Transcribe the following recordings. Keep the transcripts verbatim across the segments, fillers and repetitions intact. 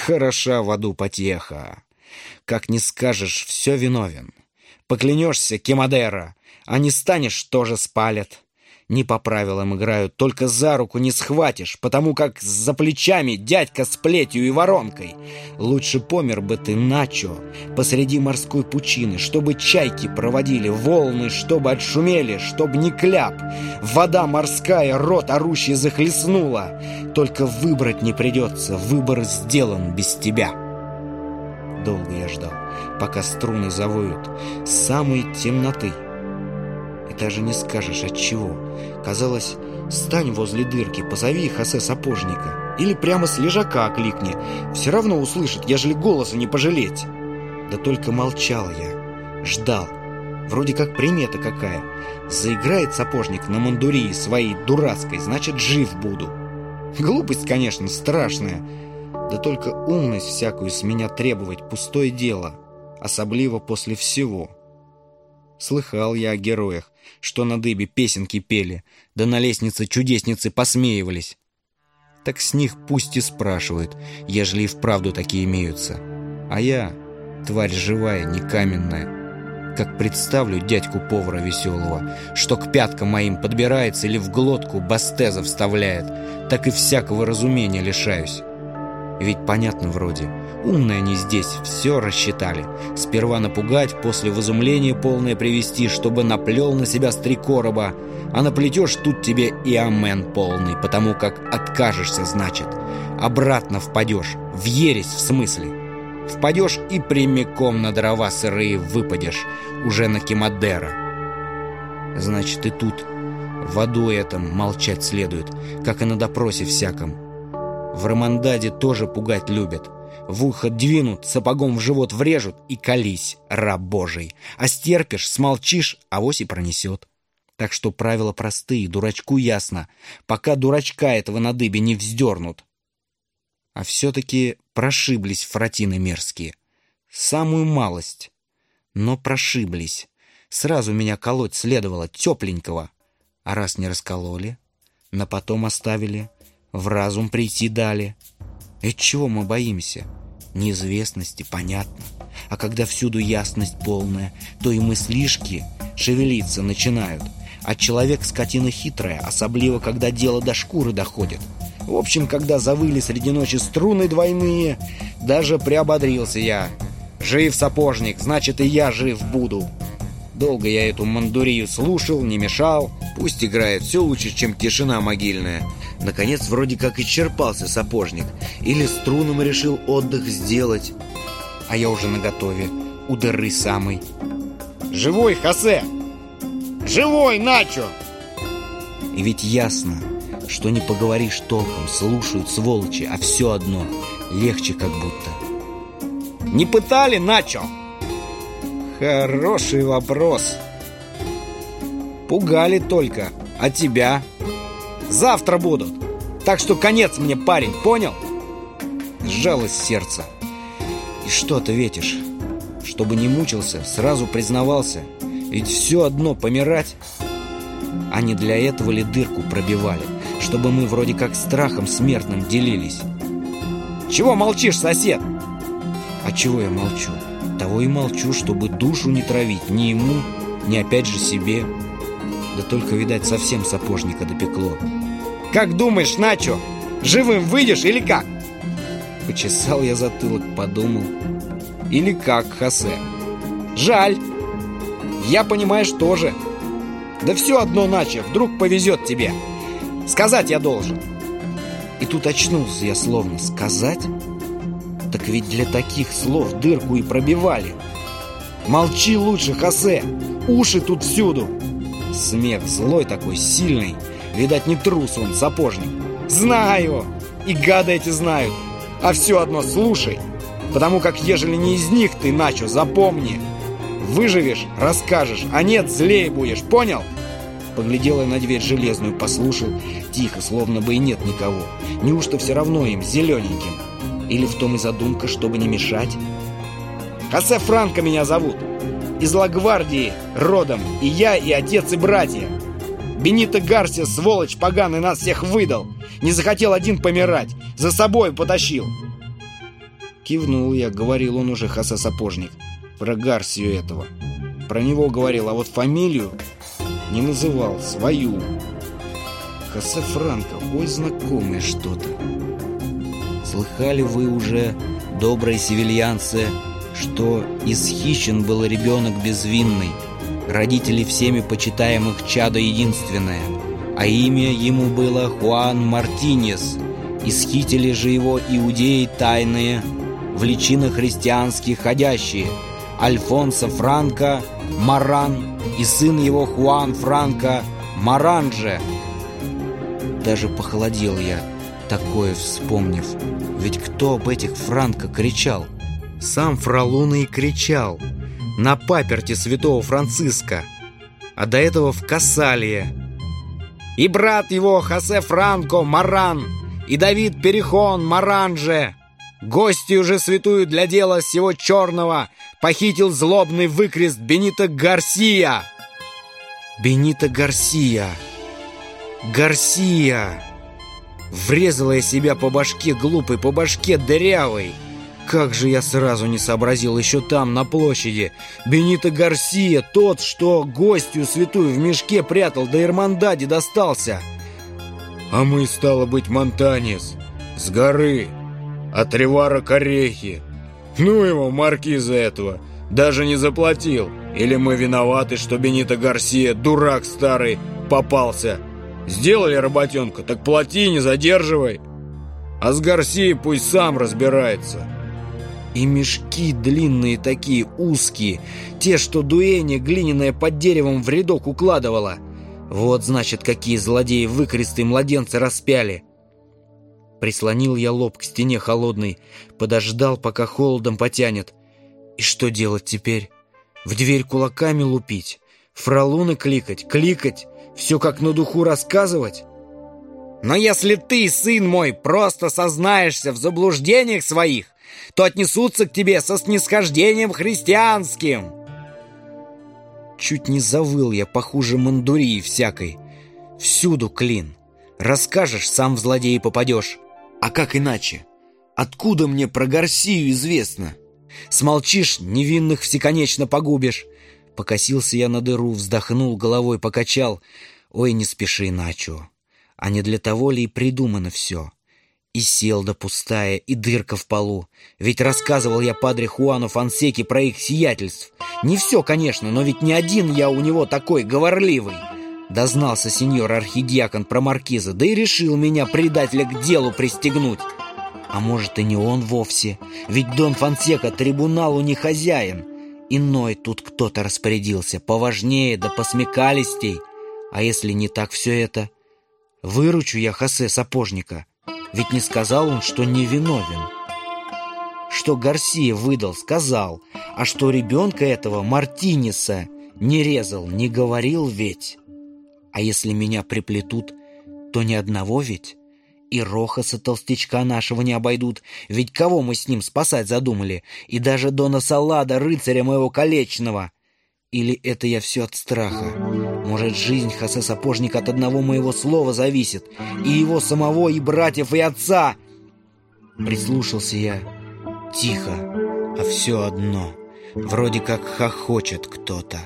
Хороша в аду потеха. Как не скажешь, все виновен. Поклянешься, Кемадера, а не станешь, тоже спалят. Не по правилам играют, только за руку не схватишь, потому как за плечами дядька с плетью и воронкой. Лучше помер бы ты, Начо, посреди морской пучины, чтобы чайки проводили волны, чтобы отшумели, чтобы не кляп. Вода морская рот орущий захлестнула. Только выбрать не придется, выбор сделан без тебя. Долго я ждал, пока струны завоют, с самой темноты. И даже не скажешь, от чего. Казалось, стань возле дырки, позови Хосе Сапожника. Или прямо с лежака окликни. Все равно услышит, ежели голоса не пожалеть. Да только молчал я, ждал. Вроде как примета какая. Заиграет сапожник на мандурии своей дурацкой, значит, жив буду. Глупость, конечно, страшная. Да только умность всякую с меня требовать пустое дело. Особливо после всего. Слыхал я о героях, что на дыбе песенки пели, да на лестнице чудесницы посмеивались. Так с них пусть и спрашивают, ежели и вправду такие имеются. А я, тварь живая, не каменная, как представлю дядьку-повара веселого, что к пяткам моим подбирается или в глотку бастеза вставляет, так и всякого разумения лишаюсь. Ведь понятно вроде, умные они здесь все рассчитали. Сперва напугать, после в изумление полное привести, чтобы наплел на себя с три короба. А наплетешь, тут тебе и амен полный, потому как откажешься, значит. Обратно впадешь, в ересь в смысле. Впадешь и прямиком на дрова сырые выпадешь, уже на Кемадера. Значит, и тут, в аду этом, молчать следует, как и на допросе всяком. В Романдаде тоже пугать любят. В ухо двинут, сапогом в живот врежут и колись, раб Божий. А стерпишь, смолчишь, авось и пронесет. Так что правила простые, дурачку ясно, пока дурачка этого на дыбе не вздернут. А все-таки прошиблись фратины мерзкие. Самую малость. Но прошиблись. Сразу меня колоть следовало, тепленького. А раз не раскололи, на потом оставили, в разум прийти дали. И чего мы боимся? Неизвестности, понятно. А когда всюду ясность полная, то и мыслишки шевелиться начинают. А человек скотина хитрая, особливо, когда дело до шкуры доходит. В общем, когда завыли среди ночи струны двойные, даже приободрился я. Жив сапожник, значит, и я жив буду. Долго я эту мандурию слушал, не мешал. Пусть играет, все лучше, чем тишина могильная. Наконец, вроде как исчерпался сапожник. Или струнам решил отдых сделать. А я уже наготове, у дыры самой. «Живой, Хосе! Живой, Начо!» И ведь ясно, что не поговоришь толком, слушают сволочи, а все одно, легче как будто. «Не пытали, Начо?» Хороший вопрос. Пугали только, а тебя? Завтра будут. Так что конец мне, парень, понял? Сжалось сердце. И что ответишь? Чтобы не мучился, сразу признавался. Ведь все одно помирать. А не для этого ли дырку пробивали? Чтобы мы вроде как страхом смертным делились. Чего молчишь, сосед? А чего я молчу? Того и молчу, чтобы душу не травить ни ему, ни опять же себе. Да только, видать, совсем сапожника допекло. «Как думаешь, Начо, живым выйдешь или как?» Почесал я затылок, подумал. «Или как, Хосе?» «Жаль. Я, понимаешь, тоже. Да все одно, Начо, вдруг повезет тебе. Сказать я должен». И тут очнулся я словно. Сказать? Так ведь для таких слов дырку и пробивали. «Молчи лучше, Хосе, уши тут всюду». Смех злой такой, сильный. Видать, не трус он, сапожник. «Знаю, и гады эти знают. А все одно слушай, потому как ежели не из них ты, Начо, запомни. Выживешь, расскажешь, а нет, злее будешь, понял?» Поглядел я на дверь железную, послушал. Тихо, словно бы и нет никого. Неужто все равно им, зелененьким? Или в том и задумка, чтобы не мешать? «Хосе Франко меня зовут. Из Ла-Гвардии родом. И я, и отец, и братья. Бенито Гарсия, сволочь поганый, нас всех выдал. Не захотел один помирать. За собой потащил». Кивнул я, говорил он уже, Хосе Сапожник, про Гарсию этого. Про него говорил, а вот фамилию не называл, свою. Хосе Франко, ой, знакомое что-то. Слыхали вы уже, добрые севильянцы, что исхищен был ребенок безвинный, родители всеми почитаемых чадо единственное, а имя ему было Хуан Мартинес. Исхитили же его иудеи тайные, в личинах христианских ходящие, Альфонсо Франко Маран и сын его Хуан Франко Маранже. Даже похолодел я, такое вспомнив. Ведь кто об этих Франко кричал? Сам Фра Луна и кричал на паперти святого Франциска, а до этого в Кассалии. И брат его Хосе Франко Маран, и Давид Перехон Маранже, гостью же святую для дела сего черного, похитил злобный выкрест Бенито Гарсия. Бенито Гарсия. Гарсия. Врезала я себя по башке глупой, по башке дырявой. Как же я сразу не сообразил еще там, на площади. Бенито Гарсия, тот, что гостью святую в мешке прятал, до Эрмандади достался. А мы, стало быть, Монтанес, с горы, от Ревара к Орехи. Ну его, маркиза этого, даже не заплатил. Или мы виноваты, что Бенито Гарсия, дурак старый, попался. Сделали работенку, так плати, не задерживай. А с Гарсией пусть сам разбирается. И мешки длинные такие, узкие, те, что дуэня глиняная под деревом в рядок укладывала. Вот, значит, какие злодеи выкресты младенца распяли. Прислонил я лоб к стене холодной, подождал, пока холодом потянет. И что делать теперь? В дверь кулаками лупить? Фра Луна кликать? Кликать? Все как на духу рассказывать? Но если ты, сын мой, просто сознаешься в заблуждениях своих, то отнесутся к тебе со снисхождением христианским. Чуть не завыл я, похуже мандурии всякой. Всюду клин. Расскажешь, сам в злодеи попадешь. А как иначе? Откуда мне про Гарсию известно? Смолчишь, невинных всеконечно погубишь. Покосился я на дыру, вздохнул, головой покачал. Ой, не спеши, Начо. А не для того ли и придумано все? И селда пустая, и дырка в полу. Ведь рассказывал я падре Хуану Фонсеке про их сиятельств. Не все, конечно, но ведь не один я у него такой говорливый. Дознался сеньор архидиакон про маркиза, да и решил меня, предателя, к делу пристегнуть. А может, и не он вовсе, ведь Дон Фонсека трибуналу не хозяин. Иной тут кто-то распорядился, поважнее да посмекалистей. А если не так все это? Выручу я Хосе Сапожника. Ведь не сказал он, что невиновен. Что Гарсия выдал, сказал. А что ребенка этого, Мартинеса, не резал, не говорил ведь. А если меня приплетут, то ни одного ведь. И Рохаса толстячка нашего не обойдут. Ведь кого мы с ним спасать задумали? И даже Дона Салада, рыцаря моего колечного. Или это я все от страха? Может, жизнь Хосе Сапожника от одного моего слова зависит? И его самого, и братьев, и отца? Прислушался я. Тихо, а все одно. Вроде как хохочет кто-то.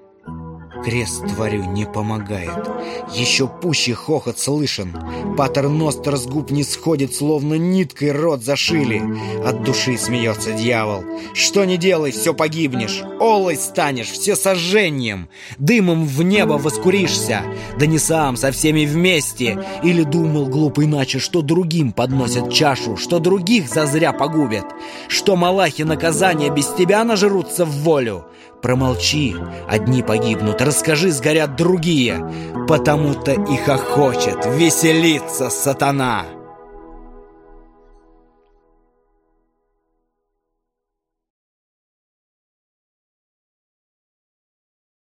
Крест, творю, не помогает. Еще пуще хохот слышен. Патер Ностр с губ не сходит, словно ниткой рот зашили. От души смеется дьявол. Что ни делай, все погибнешь. Олой станешь, все сожжением. Дымом в небо воскуришься. Да не сам, со всеми вместе. Или думал глупый иначе, что другим подносят чашу, что других зазря погубят, что малахи наказания без тебя нажрутся в волю. Промолчи, одни погибнут, расскажи, сгорят другие. Потому-то и хохочет, веселится сатана.